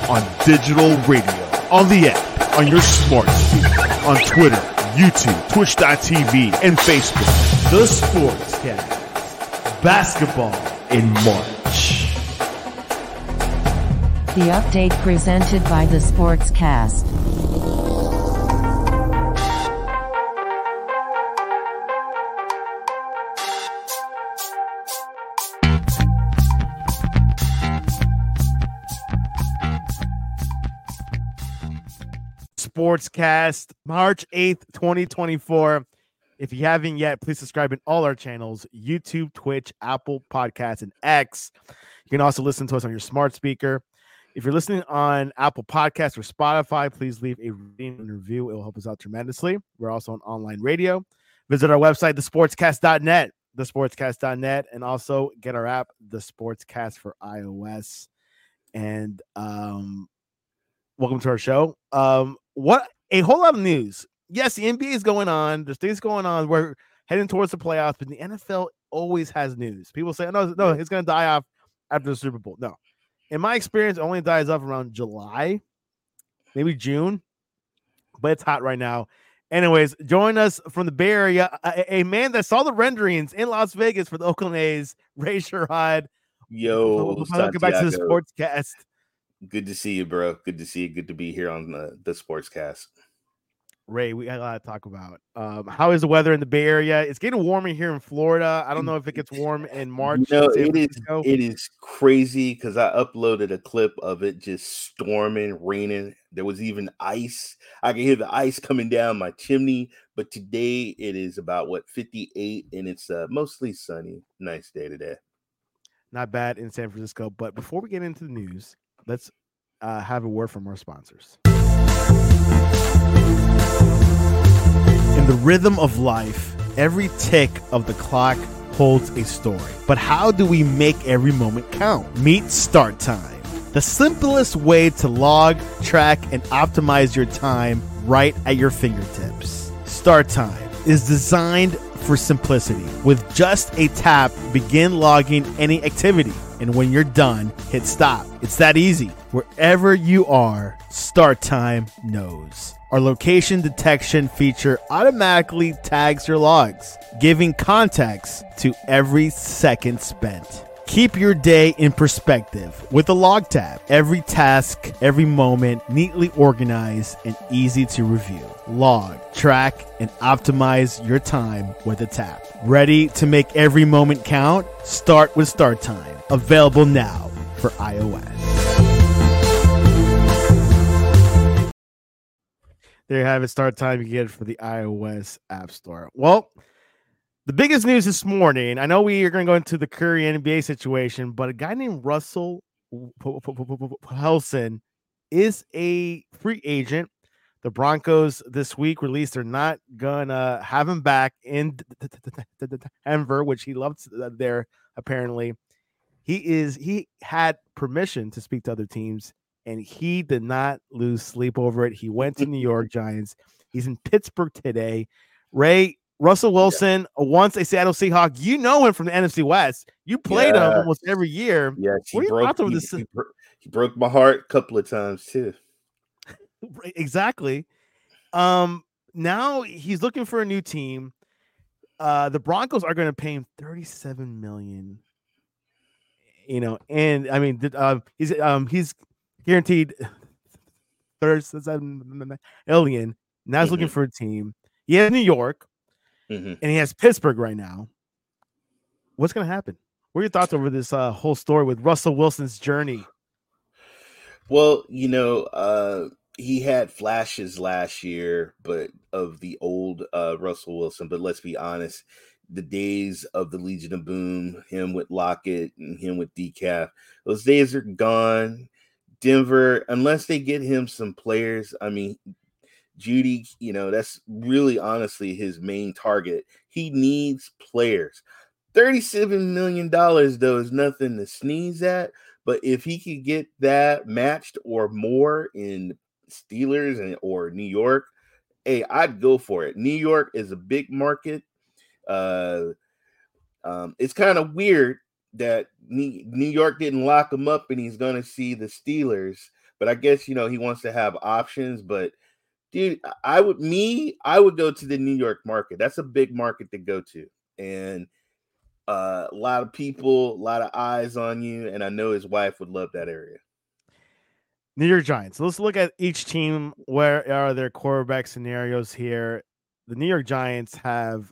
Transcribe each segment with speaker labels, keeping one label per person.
Speaker 1: on digital radio, on the app, on your smart speaker, on Twitter, YouTube, Twitch.tv, and Facebook. The Sportscast. Basketball in March.
Speaker 2: The update presented by the Sportscast.
Speaker 1: Sportscast, March 8th, 2024. If you haven't yet, please subscribe in all our channels, YouTube, Twitch, Apple Podcasts, and X. You can also listen to us on your smart speaker. If you're listening on Apple Podcasts or Spotify, please leave a rating and review. It will help us out tremendously. We're also on online radio. Visit our website, thesportscast.net, thesportscast.net, and also get our app, The Sportscast for iOS. And welcome to our show. What a whole lot of news. Yes, the NBA is going on. There's things going on. We're heading towards the playoffs, but the NFL always has news. People say, no, it's going to die off after the Super Bowl. No. In my experience, it only dies off around July, maybe June, but it's hot right now. Anyways, join us from the Bay Area, a man that saw the renderings in Las Vegas for the Oakland A's, Ray Sherrod.
Speaker 3: Yo,
Speaker 1: welcome back to the Sportscast.
Speaker 3: Good to see you, bro. Good to see you. Good to be here on the Sportscast.
Speaker 1: Ray, we got a lot to talk about. How is the weather in the Bay Area? It's getting warmer here in Florida. I don't know if it gets warm in March.
Speaker 3: No, it is crazy because I uploaded a clip of it just storming, raining. There was even ice. I can hear the ice coming down my chimney. But today it is about 58, and it's mostly sunny. Nice day today.
Speaker 1: Not bad in San Francisco. But before we get into the news, let's have a word from our sponsors. In the rhythm of life, every tick of the clock holds a story. But how do we make every moment count? Meet Start Time, the simplest way to log, track, and optimize your time right at your fingertips. Start Time is designed for simplicity. With just a tap, begin logging any activity. And when you're done, hit stop. It's that easy. Wherever you are, Start Time knows. Our location detection feature automatically tags your logs, giving context to every second spent. Keep your day in perspective with the Log tab. Every task, every moment, neatly organized and easy to review. Log, track, and optimize your time with a tap. Ready to make every moment count? Start with Start Time. Available now for iOS. There you have it. Start Time. You get it for the iOS App Store. Well, the biggest news this morning, I know we are going to go into the Curry NBA situation, but a guy named Russell Wilson is a free agent. The Broncos this week released they're not going to have him back in Denver, which he loves there, apparently. He had permission to speak to other teams, and he did not lose sleep over it. He went to New York Giants. He's in Pittsburgh today. Ray, Russell Wilson, once a Seattle Seahawk, you know him from the NFC West. You played him almost every year.
Speaker 3: Yeah, he broke my heart a couple of times too.
Speaker 1: Exactly. Now he's looking for a new team. The Broncos are going to pay him $37 million. You know, and I mean, he's guaranteed $37 million. Now he's looking for a team. He has New York, and he has Pittsburgh right now. What's going to happen? What are your thoughts over this whole story with Russell Wilson's journey?
Speaker 3: Well, you know, he had flashes last year, but of the old Russell Wilson. But let's be honest, the days of the Legion of Boom, him with Lockett and him with Decaf, those days are gone. Denver, unless they get him some players, I mean, Judy, you know, that's really honestly his main target. He needs players. $37 million, though, is nothing to sneeze at. But if he could get that matched or more in Steelers or New York, hey, I'd go for it. New York is a big market. It's kind of weird that New York didn't lock him up and he's going to see the Steelers. but I guess he wants to have options. But dude, I would go to the New York market. That's a big market to go to, and a lot of people, a lot of eyes on you, and I know his wife would love that area.
Speaker 1: New York Giants. Let's look at each team. Where are their quarterback scenarios here? The New York Giants have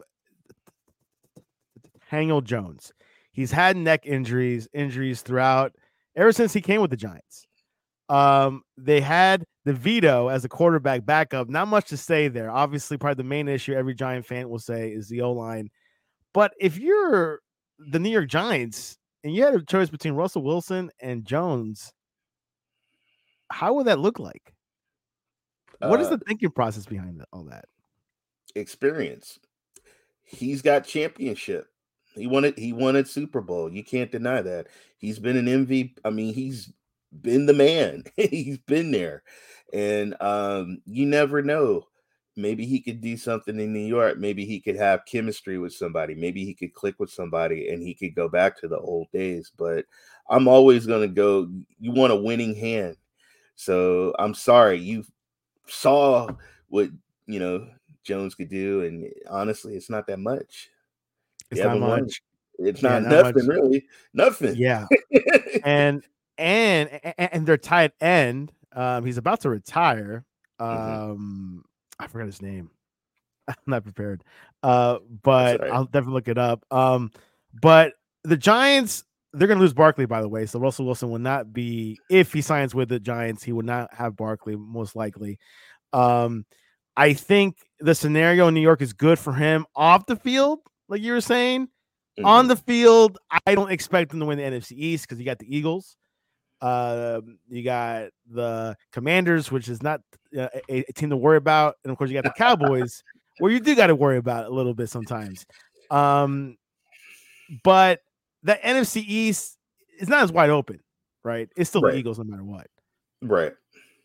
Speaker 1: Daniel Jones. He's had neck injuries throughout ever since he came with the Giants. They had DeVito as a quarterback backup. Not much to say there. Obviously, probably the main issue every Giant fan will say is the O-line. But if you're the New York Giants and you had a choice between Russell Wilson and Jones, how would that look like? What is the thinking process behind all that?
Speaker 3: Experience. He's got championship. He won Super Bowl. You can't deny that. He's been an MVP. I mean, he's been the man. He's been there. And you never know. Maybe he could do something in New York. Maybe he could have chemistry with somebody. Maybe he could click with somebody and he could go back to the old days. But I'm always going to go, you want a winning hand. So I'm sorry. You saw what, Jones could do. And honestly, it's not that much.
Speaker 1: It's not much.
Speaker 3: It's not nothing, really. Nothing.
Speaker 1: Yeah. and their tight end, he's about to retire. I forgot his name. I'm not prepared. But right. I'll definitely look it up. But the Giants, they're going to lose Barkley, by the way. So Russell Wilson will not be, if he signs with the Giants, he will not have Barkley, most likely. I think the scenario in New York is good for him off the field, like you were saying. On the field, I don't expect him to win the NFC East because you got the Eagles. You got the Commanders, which is not a team to worry about. And, of course, you got the Cowboys, where you do got to worry about it a little bit sometimes. But the NFC East is not as wide open, right? It's still the Eagles no matter what.
Speaker 3: Right.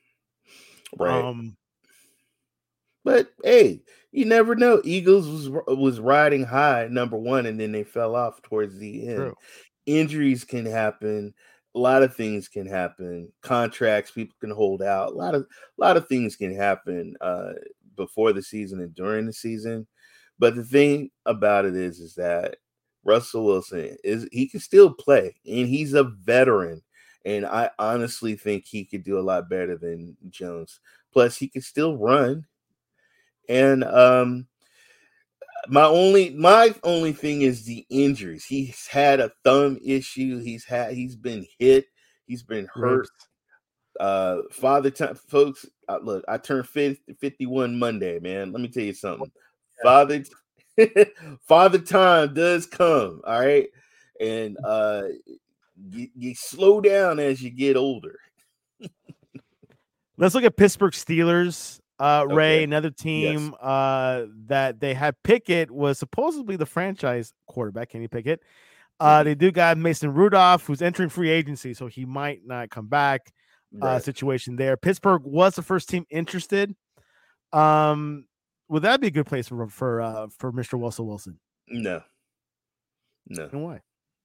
Speaker 3: But, hey, you never know. Eagles was riding high, number one, and then they fell off towards the end.
Speaker 1: True.
Speaker 3: Injuries can happen. A lot of things can happen. Contracts, people can hold out. A lot of things can happen before the season and during the season. But the thing about it is that Russell Wilson he can still play, and he's a veteran. And I honestly think he could do a lot better than Jones. Plus, he can still run. And my only thing is the injuries. He's had a thumb issue. He's been hit. He's been hurt. Father time, folks. Look, I turned 51 Monday, man. Let me tell you something. Father time does come. All right, and you slow down as you get older.
Speaker 1: Let's look at Pittsburgh Steelers. Ray, another team that they had. Pickett was supposedly the franchise quarterback, Kenny Pickett. They do got Mason Rudolph, who's entering free agency, so he might not come back. Situation there. Pittsburgh was the first team interested. Would that be a good place for Mr. Russell Wilson?
Speaker 3: No.
Speaker 1: And why?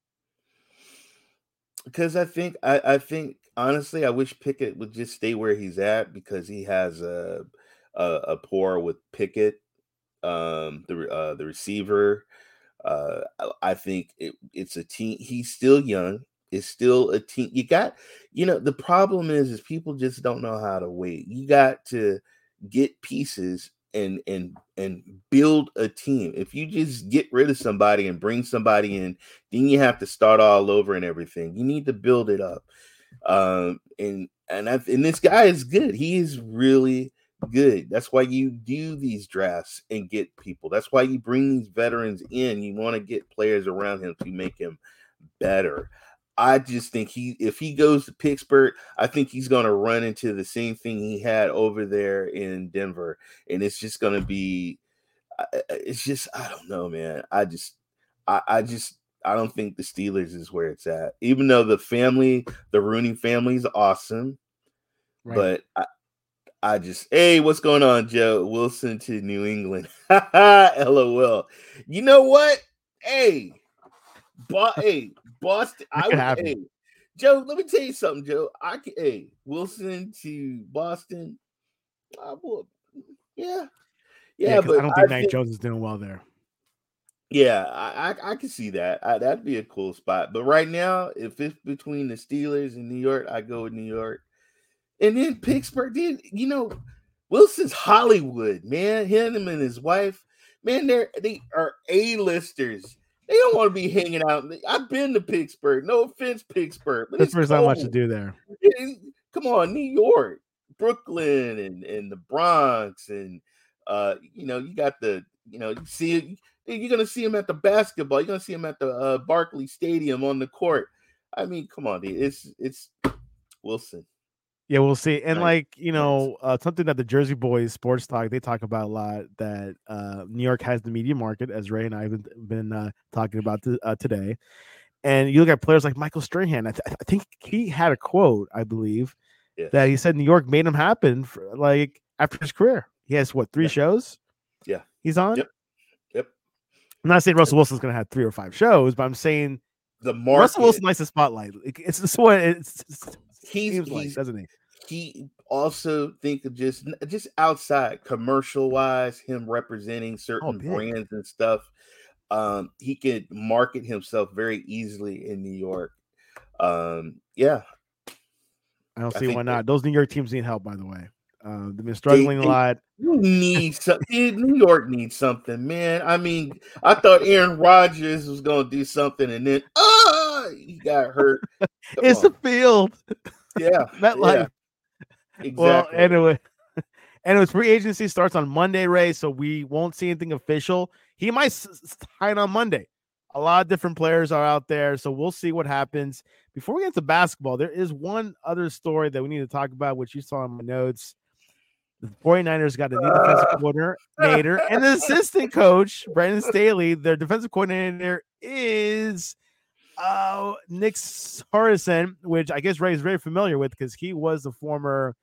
Speaker 3: Because I think honestly, I wish Pickett would just stay where he's at because he has a rapport with Pickett, the receiver. I think it's a team. He's still young. It's still a team. You got, the problem is people just don't know how to wait. You got to get pieces and build a team. If you just get rid of somebody and bring somebody in, then you have to start all over and everything. You need to build it up. And this guy is good. He is really good. That's why you do these drafts and get people. That's why you bring these veterans in. You want to get players around him to make him better. I just think if he goes to Pittsburgh, I think he's going to run into the same thing he had over there in Denver. And it's just going to be, I don't know, man. I don't think the Steelers is where it's at, even though the Rooney family is awesome. Right. But hey, what's going on, Joe? Wilson to New England. LOL. You know what? Hey, Boston. Joe, let me tell you something, Joe. Hey, Wilson to Boston. I would, yeah,
Speaker 1: Yeah,
Speaker 3: yeah,
Speaker 1: because I
Speaker 3: but
Speaker 1: don't
Speaker 3: I
Speaker 1: think Knight
Speaker 3: think,
Speaker 1: Jones is doing well there.
Speaker 3: yeah, I can see that. That'd be a cool spot. But right now, if it's between the Steelers and New York, I go with New York. And then Pittsburgh, dude, Wilson's Hollywood, man. Him and his wife, man, they are A-listers. They don't want to be hanging out. I've been to Pittsburgh. No offense, Pittsburgh, but it's
Speaker 1: Pittsburgh's not much to
Speaker 3: cold.
Speaker 1: do there.
Speaker 3: Come on, New York, Brooklyn, and the Bronx, and you got you see you're gonna see him at the basketball. You're gonna see him at the Barclays Stadium on the court. I mean, come on, dude. It's Wilson.
Speaker 1: Yeah, we'll see. And
Speaker 3: Nice. Nice.
Speaker 1: something that the Jersey Boys Sports Talk they talk about a lot that New York has the media market, as Ray and I have been talking about today. And you look at players like Michael Strahan. I think he had a quote, I believe,
Speaker 3: Yes.
Speaker 1: that he said New York made him happen for, like after his career. He has what 3 shows?
Speaker 3: Yeah.
Speaker 1: He's on.
Speaker 3: Yep.
Speaker 1: I'm not saying Russell Wilson's going to have 3 or 5 shows, but I'm saying
Speaker 3: the market.
Speaker 1: Russell Wilson likes the spotlight. It's just what it's
Speaker 3: he's
Speaker 1: like, doesn't he?
Speaker 3: He also think of just outside commercial wise, him representing certain brands and stuff. He could market himself very easily in New York. Yeah.
Speaker 1: I don't see why not. Those New York teams need help, by the way. They've been struggling a lot.
Speaker 3: Need something. New York needs something, man. I mean, I thought Aaron Rodgers was going to do something, and then he got hurt.
Speaker 1: It's the field.
Speaker 3: Yeah,
Speaker 1: MetLife.
Speaker 3: Exactly.
Speaker 1: Well, anyways, free agency starts on Monday, Ray. So we won't see anything official. He might sign on Monday. A lot of different players are out there, so we'll see what happens. Before we get to basketball, there is one other story that we need to talk about, which you saw in my notes. The 49ers got a new defensive coordinator and an assistant coach, Brandon Staley. Their defensive coordinator is Nick Harrison, which I guess Ray is very familiar with because he was a former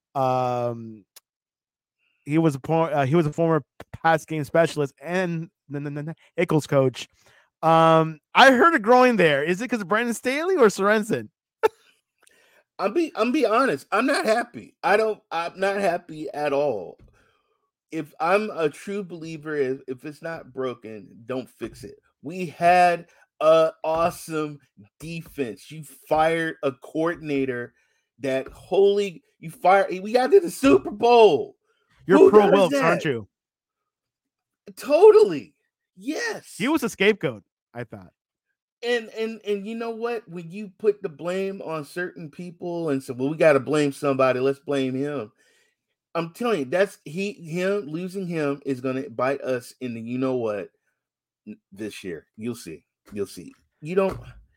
Speaker 1: he was a former pass game specialist and the Eagles coach. I heard it growing there. Is it because of Brandon Staley or Sorensen?
Speaker 3: I'm be honest. I'm not happy. I'm not happy at all. If I'm a true believer, if it's not broken, don't fix it. We had an awesome defense. You fired a coordinator we got to the Super Bowl.
Speaker 1: You're pro Wilkes, aren't you?
Speaker 3: Totally. Yes.
Speaker 1: He was a scapegoat, I thought.
Speaker 3: And you know what? When you put the blame on certain people and say, well, we got to blame somebody, let's blame him. I'm telling you, losing him is going to bite us in the you know what this year. You'll see. You don't.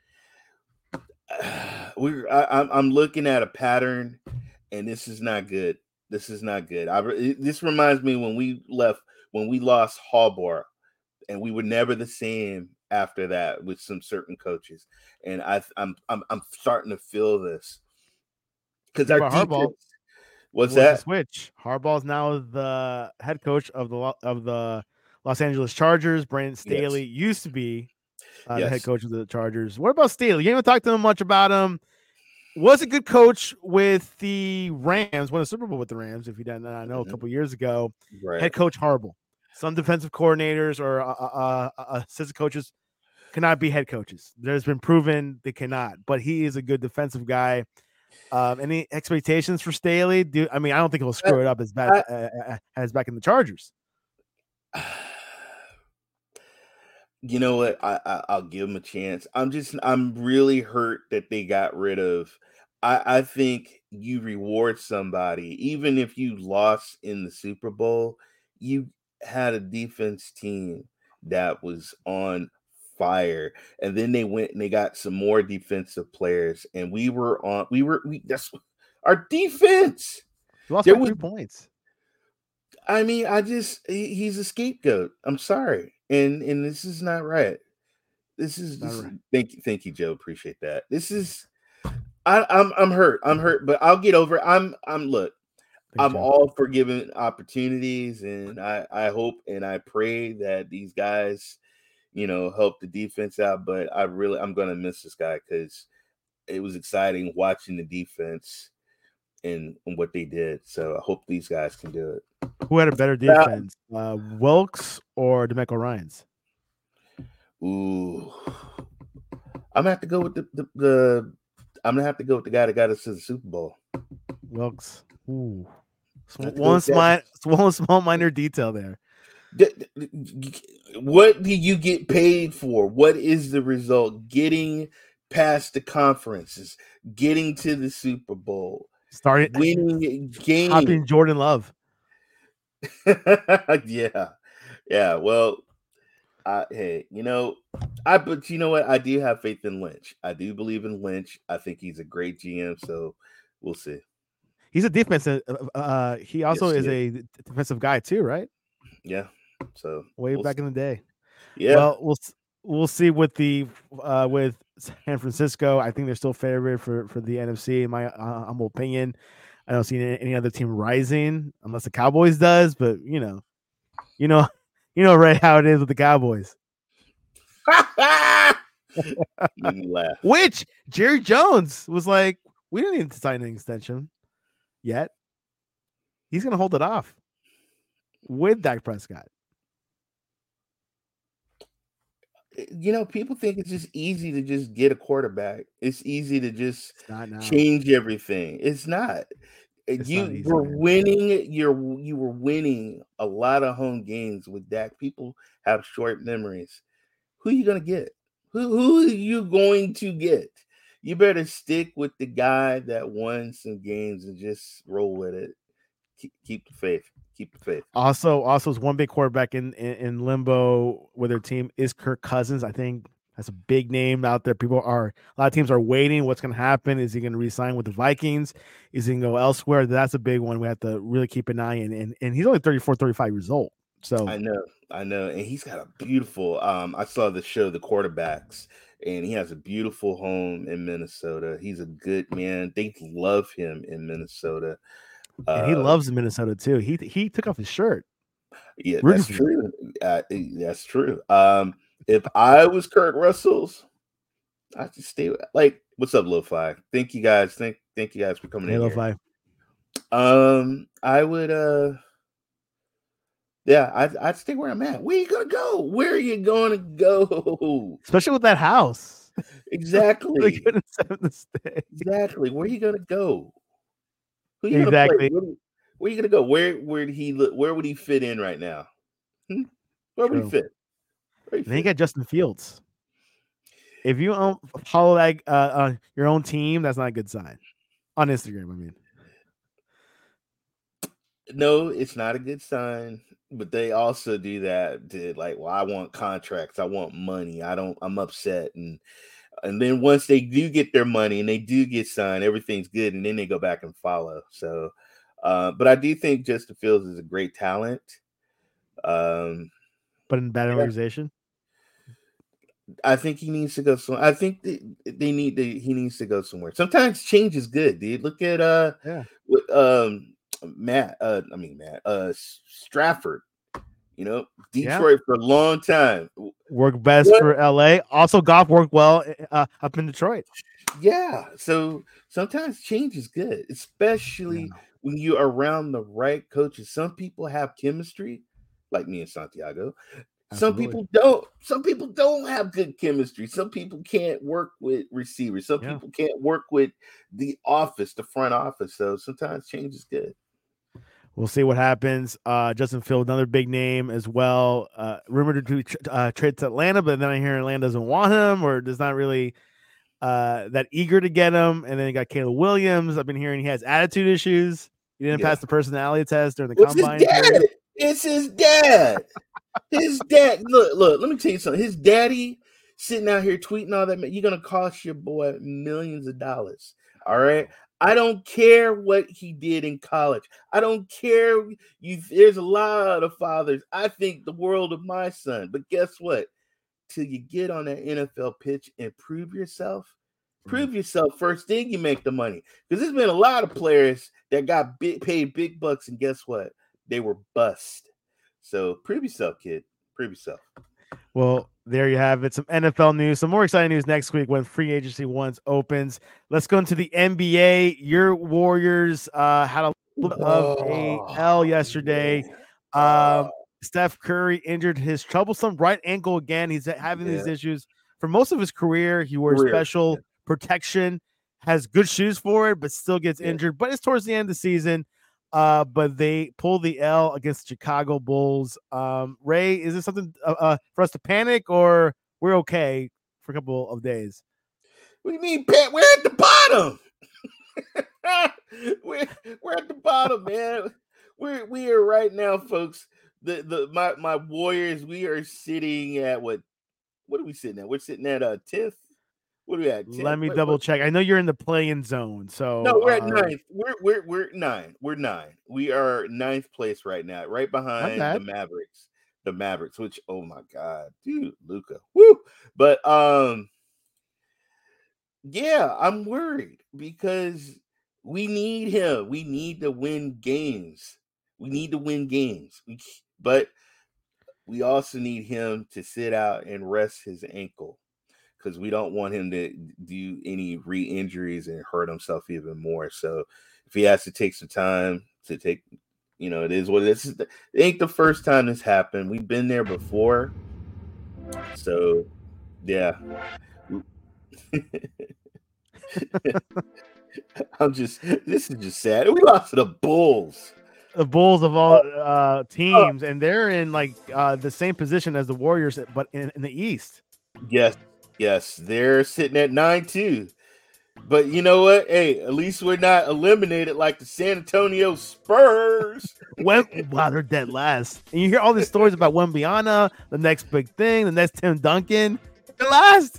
Speaker 3: I'm looking at a pattern, and this is not good. This reminds me when we lost Harbaugh, and we were never the same after that with some certain coaches. And I'm starting to feel this because our
Speaker 1: Harbaugh.
Speaker 3: What's that?
Speaker 1: Switch. Harbaugh is now the head coach of the Los Angeles Chargers. Brandon Staley used to be the head coach of the Chargers. What about Staley? You haven't talked to him much about him. Was a good coach with the Rams, won a Super Bowl with the Rams, if you didn't know, a couple years ago.
Speaker 3: Right.
Speaker 1: Head coach horrible. Some defensive coordinators or assistant coaches cannot be head coaches. There's been proven they cannot, but he is a good defensive guy. Any expectations for Staley? I don't think he'll screw it up as bad as back in the Chargers.
Speaker 3: You know what? I'll give him a chance. I'm really hurt that they got rid of. I think you reward somebody, even if you lost in the Super Bowl, you had a defense team that was on fire, and then they went and they got some more defensive players, and that's our defense.
Speaker 1: You lost by 3 points.
Speaker 3: I mean, he's a scapegoat. I'm sorry. And this is not right. Thank you, Joe. Appreciate that. I'm hurt. But I'll get over it. Look, I'm all for giving opportunities, and I hope and I pray that these guys, help the defense out. But I'm gonna miss this guy because it was exciting watching the defense and what they did. So I hope these guys can do it.
Speaker 1: Who had a better defense, Wilkes or DeMeco Ryans?
Speaker 3: Ooh, I'm gonna have to go with the I'm gonna have to go with the guy that got us to the Super Bowl.
Speaker 1: Wilkes. Ooh, one small minor detail there.
Speaker 3: What do you get paid for? What is the result? Getting past the conferences, getting to the Super Bowl, winning games,
Speaker 1: hopping Jordan Love.
Speaker 3: yeah. Well, hey, but you know what? I do have faith in Lynch. I do believe in Lynch. I think he's a great GM. So we'll see.
Speaker 1: He's a defensive. He also is a defensive guy too, right?
Speaker 3: Yeah. So
Speaker 1: way back in the day.
Speaker 3: Yeah.
Speaker 1: Well, we'll see with with San Francisco. I think they're still favored for the NFC. In my humble opinion, I don't see any other team rising unless the Cowboys does. But you know, right how it is with the Cowboys. Which Jerry Jones was like, we don't need to sign an extension yet. He's gonna hold it off with Dak Prescott.
Speaker 3: People think it's just easy to just get a quarterback. It's easy to just change everything. It's not. You were winning. You were winning a lot of home games with Dak. People have short memories. Who are you gonna get? Who are you going to get? You better stick with the guy that won some games and just roll with it. Keep the faith. Keep the faith.
Speaker 1: Also, is one big quarterback in limbo with their team is Kirk Cousins. I think that's a big name out there. A lot of teams are waiting. What's going to happen? Is he going to re-sign with the Vikings? Is he going to go elsewhere? That's a big one. We have to really keep an eye in. And he's only 34, 35 years old. So
Speaker 3: I know. And he's got a beautiful, I saw the show, The Quarterbacks, and he has a beautiful home in Minnesota. He's a good man. They love him in Minnesota.
Speaker 1: And he loves Minnesota too. He took off his shirt.
Speaker 3: Yeah, that's true. That's true. If I was Kurt Russell's, I'd just stay. Like, what's up, Lo-Fi? Thank you guys. Thank you guys for coming in.
Speaker 1: Lo-Fi.
Speaker 3: I would. Yeah, I'd stay where I'm at. Where you gonna go? Where are you gonna go?
Speaker 1: Especially with that house.
Speaker 3: Exactly. Exactly. Where are you gonna go? Who you
Speaker 1: exactly.
Speaker 3: Gonna play? Where you gonna go? Where would he look? Where would he fit in right now? Where would he fit?
Speaker 1: Then you got Justin Fields. If you follow that your own team, that's not a good sign. On Instagram, I mean.
Speaker 3: No, it's not a good sign. But they also do that to well, I want contracts, I want money. I'm upset. And then once they do get their money and they do get signed, everything's good, and then they go back and follow. So but I do think Justin Fields is a great talent.
Speaker 1: But in bad organization.
Speaker 3: I think he needs to go somewhere. I think he needs to go somewhere. Sometimes change is good, dude. Look at Stafford. Detroit for a long time.
Speaker 1: Worked best for LA. Also, Goff worked well up in Detroit.
Speaker 3: Yeah. So sometimes change is good, especially when you're around the right coaches. Some people have chemistry, like me and Santiago. Absolutely. Some people don't have good chemistry. Some people can't work with receivers. Some people can't work with the front office. So sometimes change is good.
Speaker 1: We'll see what happens. Justin Fields, another big name as well. Rumored to trade to Atlanta, but then I hear Atlanta doesn't want him or does not really that eager to get him. And then you got Caleb Williams. I've been hearing he has attitude issues. He didn't pass the personality test during the combine.
Speaker 3: His dad? It's his dad. His dad. Look. Let me tell you something. His daddy sitting out here tweeting all that. You're gonna cost your boy millions of dollars. All right. I don't care what he did in college. I don't care. There's a lot of fathers. I think the world of my son. But guess what? Till you get on that NFL pitch and prove yourself first, then you make the money. Because there's been a lot of players that got paid big bucks, and guess what? They were bust. So prove yourself, kid. Prove yourself.
Speaker 1: Well, there you have it. Some NFL news, some more exciting news next week when free agency once opens. Let's go into the NBA. Your Warriors had a little bit of a L yesterday.
Speaker 3: Man.
Speaker 1: Um, Steph Curry injured his troublesome right ankle again. He's having these
Speaker 3: Yeah.
Speaker 1: issues for most of his career. He wore special protection, has good shoes for it, but still gets injured. But it's towards the end of the season. But they pulled the L against the Chicago Bulls. Ray, is this something for us to panic, or we're okay for a couple of days?
Speaker 3: What do you mean, Pat? We're at the bottom. we're at the bottom, man. We are right now, folks. My Warriors. We are sitting at what are we sitting at? We're sitting at 10th. What are we at? 10th?
Speaker 1: Let me double check. I know you're in the play-in zone, so
Speaker 3: no, we're at 9th. We're 9. We're 9. We are 9th place right now, right behind the Mavericks. The Mavericks, which oh my god, dude, Luka, woo! But yeah, I'm worried because we need him. We need to win games. But we also need him to sit out and rest his ankle because we don't want him to do any re-injuries and hurt himself even more. So if he has to take some time to take, it is what it is. It ain't the first time this happened. We've been there before. So yeah. This is just sad. We lost to the Bulls.
Speaker 1: The Bulls of all teams, and they're in like the same position as the Warriors, but in the East.
Speaker 3: Yes, they're sitting at 9-2. But you know what? Hey, at least we're not eliminated like the San Antonio Spurs.
Speaker 1: Wow, they're dead last. And you hear all these stories about Wembanyama, the next big thing, the next Tim Duncan. They're last.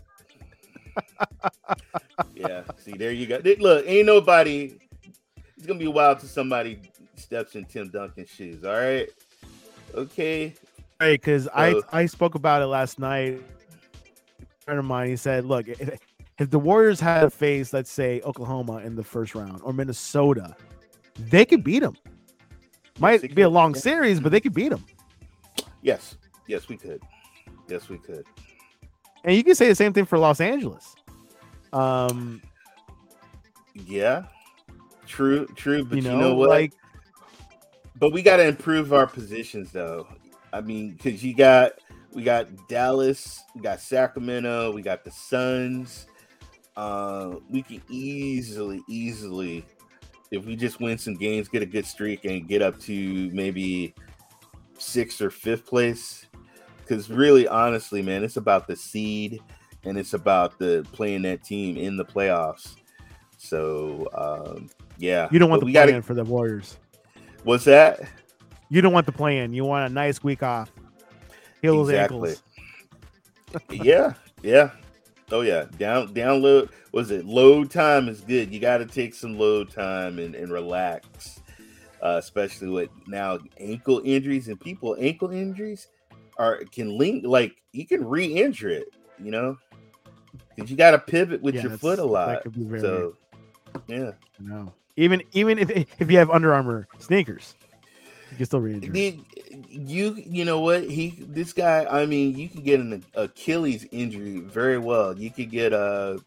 Speaker 3: Yeah, see, there you go. Look, ain't nobody. It's gonna be wild till somebody steps in Tim Duncan's shoes. All right, okay.
Speaker 1: Right, because I spoke about it last night. A friend of mine, he said, "Look, if the Warriors had to face, let's say, Oklahoma in the first round or Minnesota, they could beat them. Might be a long series, but they could beat them."
Speaker 3: Yes, we could.
Speaker 1: And you can say the same thing for Los Angeles.
Speaker 3: Yeah, true. But you know what? But we got to improve our positions, though. I mean, because we got Dallas, we got Sacramento, we got the Suns. We can easily, if we just win some games, get a good streak, and get up to maybe 6th or 5th place. Because really, honestly, man, it's about the seed and it's about the playing that team in the playoffs. So, yeah.
Speaker 1: You don't want the play-in for the Warriors.
Speaker 3: What's that?
Speaker 1: You don't want the play-in. You want a nice week off. Heal those ankles.
Speaker 3: Yeah. Oh, yeah. Download. Was it load time is good. You got to take some load time and relax, especially with now ankle injuries and ankle injuries can link, like you can re-injure it, because you got to pivot with your foot a lot. So, yeah.
Speaker 1: No. Even if you have Under Armour sneakers, you can still re-injure.
Speaker 3: You know what? This guy. I mean, you can get an Achilles injury very well. You could get a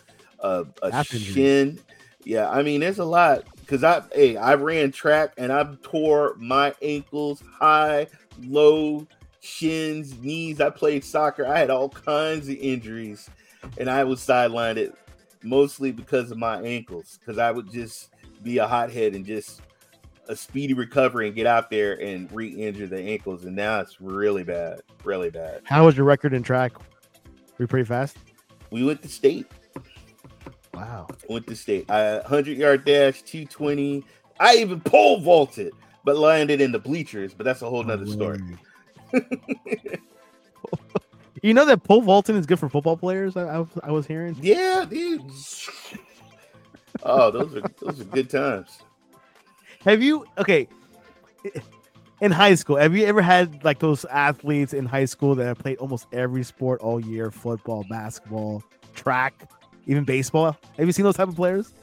Speaker 3: shin. Yeah, I mean, there's a lot because I ran track and I tore my ankles, high, low, shins, knees. I played soccer. I had all kinds of injuries, and I was sidelined it mostly because of my ankles. Because I would just be a hothead and just a speedy recovery and get out there and re-injure the ankles, and now it's really bad.
Speaker 1: How was your record in track? Were you pretty fast?
Speaker 3: We went to state.
Speaker 1: Wow.
Speaker 3: Went to state. 100-yard dash, 220. I even pole vaulted, but landed in the bleachers. But that's a whole nother story.
Speaker 1: You know that pole vaulting is good for football players. I was hearing.
Speaker 3: Yeah, dude. Oh, those are good times.
Speaker 1: Have you in high school? Have you ever had like those athletes in high school that have played almost every sport all year? Football, basketball, track, even baseball. Have you seen those type of players?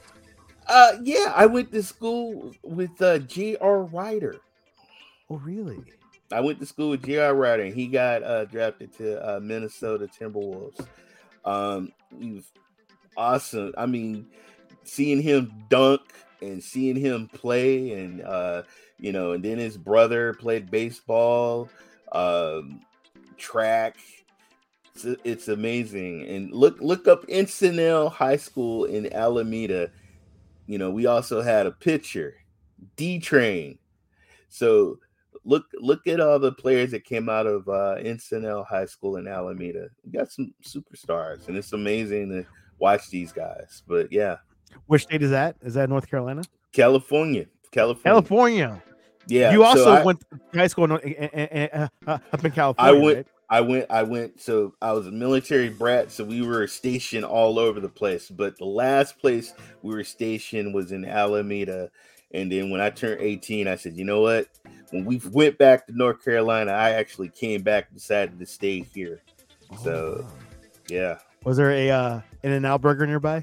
Speaker 3: Yeah, I went to school with J.R. Ryder.
Speaker 1: Oh, really?
Speaker 3: I went to school with J.R. Ryder, and he got drafted to Minnesota Timberwolves. He was awesome. I mean, seeing him dunk and seeing him play, and and then his brother played baseball, track. It's amazing. And look up Encinal High School in Alameda. We also had a pitcher, D Train. So look at all the players that came out of Encinal High School in Alameda. We got some superstars, and it's amazing to watch these guys. But yeah,
Speaker 1: Which state is that? Is that North Carolina?
Speaker 3: California.
Speaker 1: California.
Speaker 3: Yeah.
Speaker 1: You also went to high school up in California.
Speaker 3: I went. So I was a military brat, so we were stationed all over the place. But the last place we were stationed was in Alameda. And then when I turned 18, I said, you know what? When we went back to North Carolina, I actually came back and decided to stay here. So, yeah.
Speaker 1: Was there a In-N-Out burger nearby?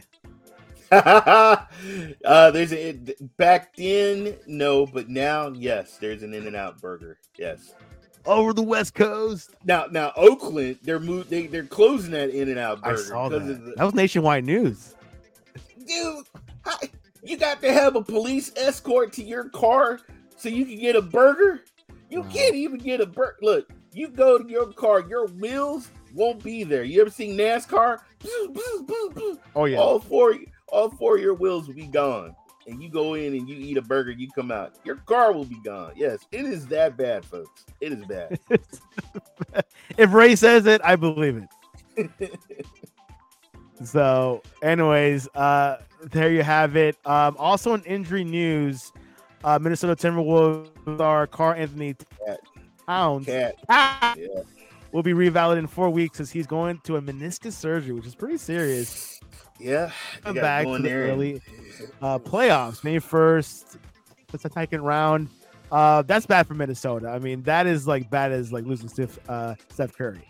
Speaker 3: There's back then, no, but now, yes, there's an In-N-Out burger. Yes.
Speaker 1: Over the West Coast.
Speaker 3: Now Oakland, they're closing that In-N-Out burger.
Speaker 1: I saw that. That was nationwide news.
Speaker 3: Dude, you got to have a police escort to your car so you can get a burger? You can't even get a burger. Look, you go to your car, your wheels won't be there. You ever seen NASCAR?
Speaker 1: Oh yeah.
Speaker 3: All four of your wheels will be gone. And you go in and you eat a burger, you come out, your car will be gone. Yes, it is that bad, folks. It is bad.
Speaker 1: If Ray says it, I believe it. So, anyways, there you have it. Also in injury news, Minnesota Timberwolves star Karl-Anthony Towns will be revalidated in 4 weeks as he's going to a meniscus surgery, which is pretty serious.
Speaker 3: Yeah,
Speaker 1: come back to the early playoffs, May 1st. That's the second round. That's bad for Minnesota. I mean, that is like bad as like losing Steph Curry.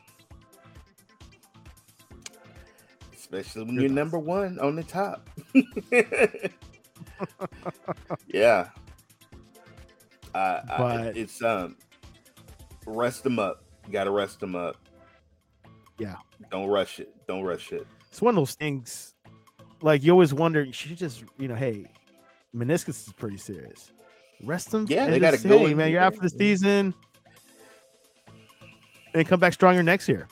Speaker 3: Especially when you're number one on the top. Yeah. But it's rest them up. You gotta rest them up.
Speaker 1: Yeah.
Speaker 3: Don't rush it.
Speaker 1: It's one of those things. Like you always wonder, you should just, hey, meniscus is pretty serious. Rest them.
Speaker 3: Yeah, they gotta go.
Speaker 1: Hey, man, you're out for the season, and come back stronger next year.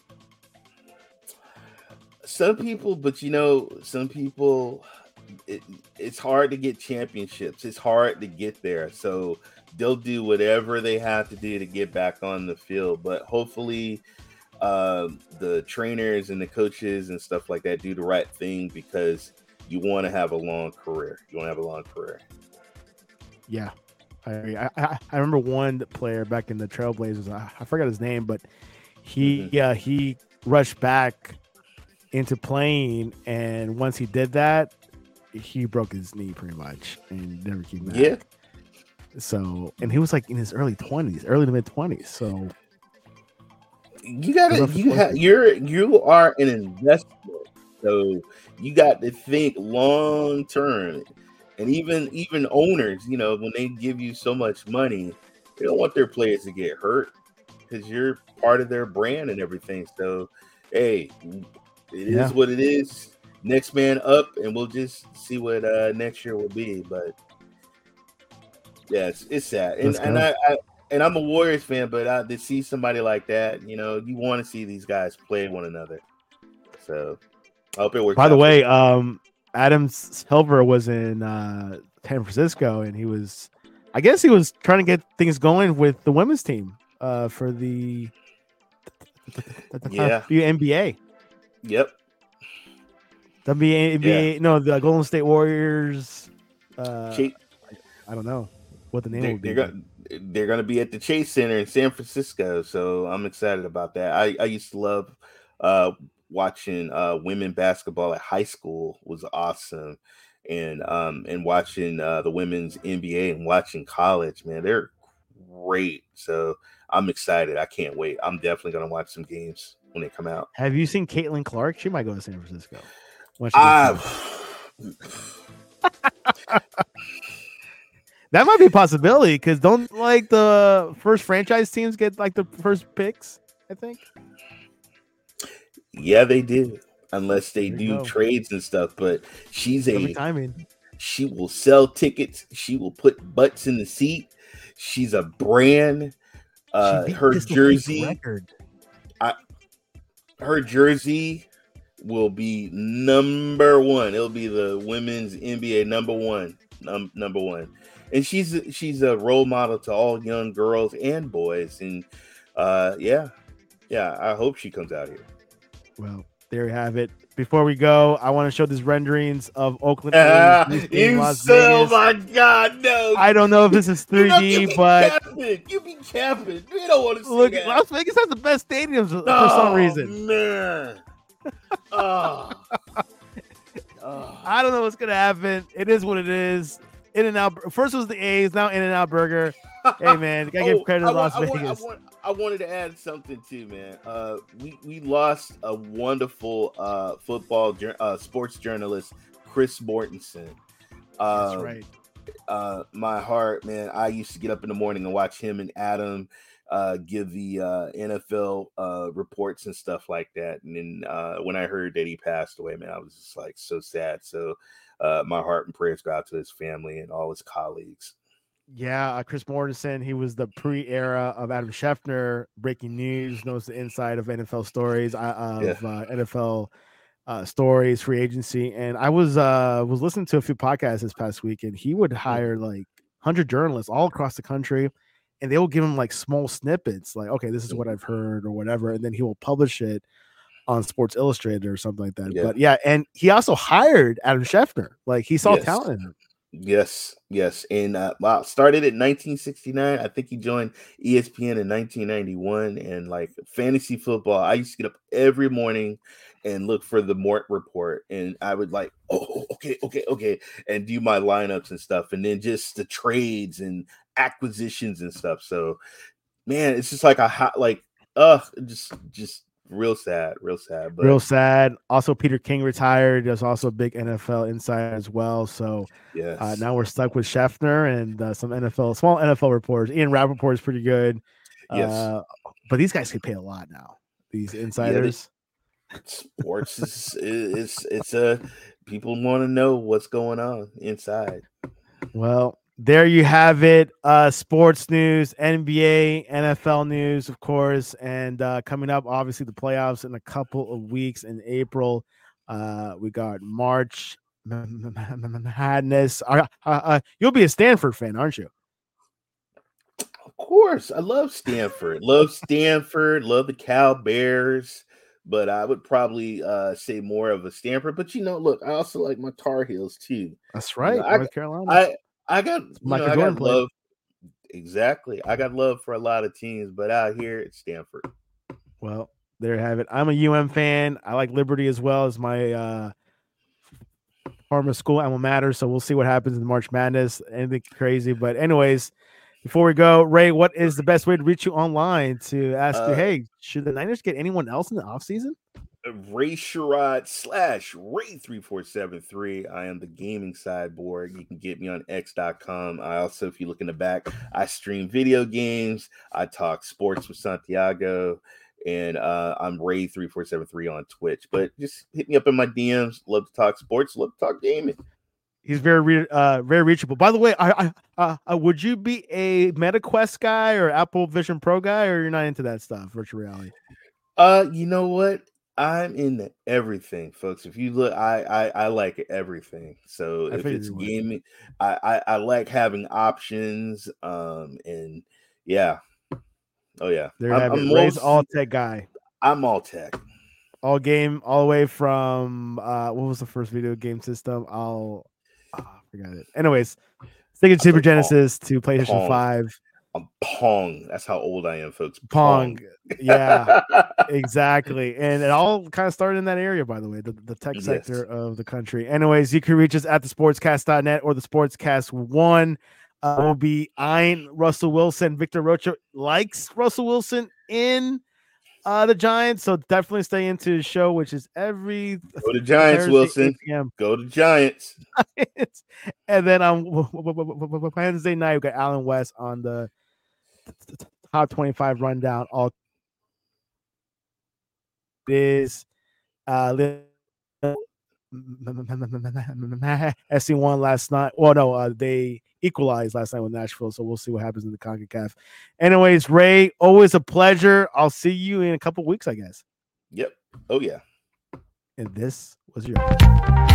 Speaker 3: Some people, it's hard to get championships. It's hard to get there. So they'll do whatever they have to do to get back on the field. But hopefully the trainers and the coaches and stuff like that do the right thing, because you want to have a long career.
Speaker 1: Yeah. I remember one player back in the Trailblazers. I forgot his name, but he rushed back into playing, and once he did that, he broke his knee pretty much and never came back.
Speaker 3: Yeah.
Speaker 1: So, and he was like in his early to mid 20s. So
Speaker 3: you are an investment. So you got to think long term. And even owners, when they give you so much money, they don't want their players to get hurt because you're part of their brand and everything. So, hey, it is what it is. Next man up, and we'll just see what next year will be. But yeah, it's sad. And I'm a Warriors fan, but to see somebody like that, you want to see these guys play one another. So I hope it works.
Speaker 1: By the way, Adam Silver was in San Francisco, and he was trying to get things going with the women's team for the NBA.
Speaker 3: Yep.
Speaker 1: NBA, no, the Golden State Warriors. I don't know what the name will be.
Speaker 3: They're going to be at the Chase Center in San Francisco, so I'm excited about that. I used to love watching women basketball at high school. Was awesome, and watching the women's NBA and watching college. Man, they're great. So I'm excited. I can't wait. I'm definitely going to watch some games when they come out.
Speaker 1: Have you seen Caitlin Clark? She might go to San Francisco. That might be a possibility because don't like the first franchise teams get like the first picks, I think.
Speaker 3: Yeah, they do. Unless they
Speaker 1: There you
Speaker 3: do
Speaker 1: go.
Speaker 3: trades and stuff. But she's
Speaker 1: Perfect timing.
Speaker 3: she will sell tickets. She will put butts in the seat. She's a brand.
Speaker 1: She beat
Speaker 3: Her
Speaker 1: Pistol Pete's
Speaker 3: jersey,
Speaker 1: record.
Speaker 3: her jersey will be number one. It'll be the women's NBA number one. And she's a role model to all young girls and boys. And yeah, I hope she comes out here.
Speaker 1: Well, there you have it. Before we go, I want to show these renderings of Oakland A's in Las Vegas.
Speaker 3: Oh my God, no!
Speaker 1: I don't know if this is 3D, but
Speaker 3: you be capping. We don't want to see
Speaker 1: look,
Speaker 3: that.
Speaker 1: Las Vegas has the best stadiums for some reason.
Speaker 3: Man.
Speaker 1: I don't know what's gonna happen. It is what it is. In-N-Out. First was the A's, now In-N-Out Burger. Hey man, gotta give credit to Las Vegas.
Speaker 3: I wanted to add something too, man. We lost a wonderful sports journalist, Chris Mortensen.
Speaker 1: That's right.
Speaker 3: My heart, man. I used to get up in the morning and watch him and Adam give the NFL reports and stuff like that. And then when I heard that he passed away, man, I was just like so sad. So my heart and prayers go out to his family and all his colleagues.
Speaker 1: Yeah, Chris Mortensen, he was the pre-era of Adam Schefter, breaking news, knows the inside of NFL stories, NFL stories, free agency. And I was listening to a few podcasts this past week, and he would hire like 100 journalists all across the country, and they will give him like small snippets, like, okay, this is what I've heard or whatever, and then he will publish it on Sports Illustrated or something like that.
Speaker 3: Yeah.
Speaker 1: But yeah, and he also hired Adam Schefter. Like he saw talent in him.
Speaker 3: Yes. And started in 1969. I think he joined ESPN in 1991. And like fantasy football, I used to get up every morning and look for the Mort Report. And I would like, okay, and do my lineups and stuff. And then just the trades and acquisitions and stuff. So, man, it's just like just real sad. But
Speaker 1: real sad. Also, Peter King retired. There's also a big NFL insider as well. So
Speaker 3: yes.
Speaker 1: Now we're stuck with Schefter and some small NFL reporters. Ian Rappaport is pretty good.
Speaker 3: Yes.
Speaker 1: But these guys get paid a lot now. These insiders.
Speaker 3: Sports is people want to know what's going on inside.
Speaker 1: Well, there you have it. Sports news, NBA, NFL news, of course, and coming up, obviously, the playoffs in a couple of weeks in April. We got March Madness. You'll be a Stanford fan, aren't you?
Speaker 3: Of course. I love Stanford. Love the Cal Bears, but I would probably say more of a Stanford. But look, I also like my Tar Heels too.
Speaker 1: That's right. North Carolina.
Speaker 3: I got love. Exactly. I got love for a lot of teams, but out here it's Stanford.
Speaker 1: Well, there you have it. I'm a UM fan. I like Liberty as well as my former school alma mater. So we'll see what happens in March Madness. Anything crazy. But anyways, before we go, Ray, what is the best way to reach you online to ask you, hey, should the Niners get anyone else in the offseason?
Speaker 3: Ray Sherrod /Ray3473. I am the gaming sideboard. You can get me on x.com. I also, if you look in the back, I stream video games. I talk sports with Santiago, and I'm Ray3473 on Twitch. But just hit me up in my DMs. Love to talk sports. Love to talk gaming.
Speaker 1: He's very reachable. By the way, I would you be a MetaQuest guy or Apple Vision Pro guy, or you're not into that stuff, virtual reality?
Speaker 3: You know what? I'm into everything, folks. If you look, I like everything. So if it's gaming, I like having options. And yeah. Oh yeah.
Speaker 1: I'm Ray's all tech guy.
Speaker 3: I'm all tech.
Speaker 1: All game, all the way from what was the first video game system? I forgot it. Anyways, sticking Super Genesis to PlayStation 5.
Speaker 3: Pong. That's how old I am, folks.
Speaker 1: Pong. Yeah, exactly. And it all kind of started in that area, by the way, the tech sector of the country. Anyways, you can reach us at thesportscast.net or the Sportscast1. We'll be eyeing Russell Wilson. Victor Rocha likes Russell Wilson in The Giants. So definitely stay into the show, which is every
Speaker 3: Go to Giants,
Speaker 1: Thursday,
Speaker 3: Wilson.
Speaker 1: 8 p.m.
Speaker 3: Go to Giants.
Speaker 1: And then on Wednesday night, we got Alan West on the top 25 rundown. All is SC won last night. Well, no, they equalized last night with Nashville, so we'll see what happens in the CONCACAF. Anyways, Ray, always a pleasure. I'll see you in a couple weeks, I guess.
Speaker 3: Yep. Oh, yeah.
Speaker 1: And this was your